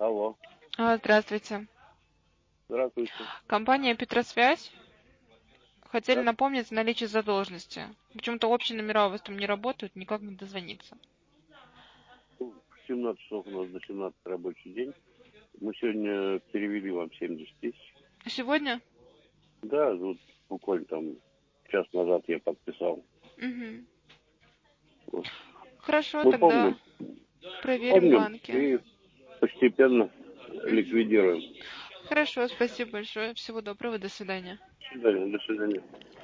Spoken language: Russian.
Алло, Здравствуйте. здравствуйте. Компания «Петросвязь». Хотели Да? напомнить о наличии задолженности. Почему-то общие номера у вас там не работают, никак не дозвониться. Ну, в 17 часов у нас до 17 рабочий день. Мы сегодня перевели вам 70 тысяч. Сегодня? Да, вот буквально там час назад я подписал. Угу. Вот. Хорошо, Мы тогда помним, проверим помним банки. и постепенно Мгм. ликвидируем. Хорошо, спасибо большое. Всего доброго, до свидания. До свидания. До свидания.